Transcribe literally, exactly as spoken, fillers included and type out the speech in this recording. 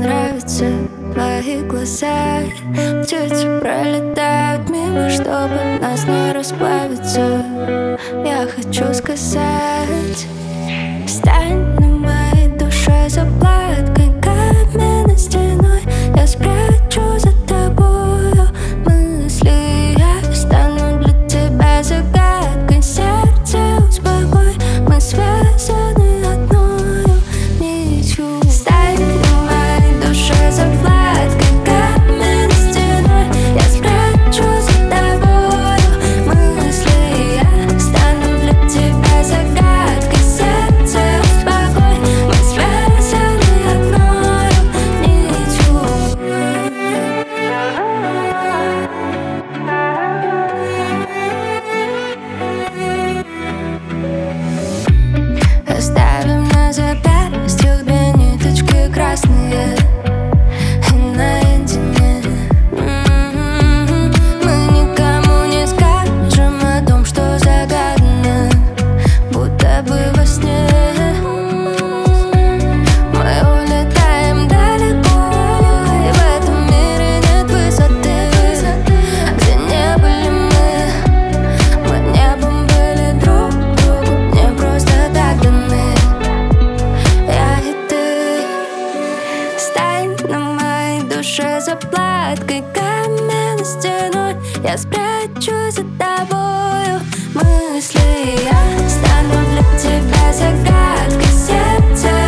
нравятся твои глаза. Птицы пролетают мимо, чтобы нас не расплавиться. Я хочу сказать: стань на моей душе заплаткой, каменной стеной. Я спрячу за тобою мысли, я стану для тебя загадкой. Сердце успокой, мы связаны одною нитью. Стань на моей душе заплаткой, каменной стеной. Я спрячу за тобою мысли, я стану для тебя загадкой. Сердце успокой, мы связаны одною нитью. Оставим на запястьях две ниточки красные и наедине. М-м-м. Мы никому не скажем о том, что загадано, будто бы во сне. Мы улетаем далеко, и в этом мире нет высоты, где не были мы. Мы небом были друг другу, не просто так даны. Я и ты. Стань на моей душе заплаткой, каменной стеной. Я спрячу за тобою мысли, я стану для тебя загадкой. Сердце